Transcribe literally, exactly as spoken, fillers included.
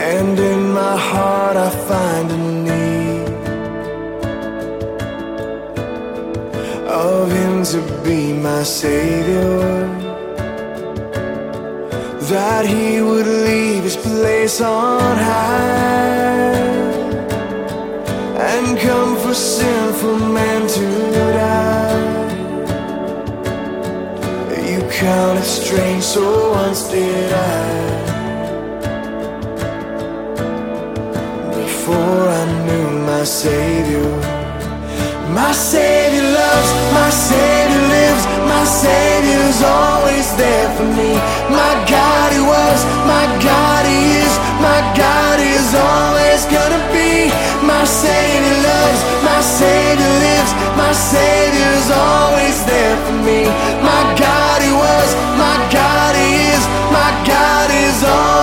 and in my heart I find a need of Him to be my Savior, that He would leave His place on high and come for sinful man to die. You count it strange, so once did I, before I knew my Savior. My Savior loves, my Savior lives, my Savior's always there for me. My God He was, my God He is, my God is always gonna be my Savior.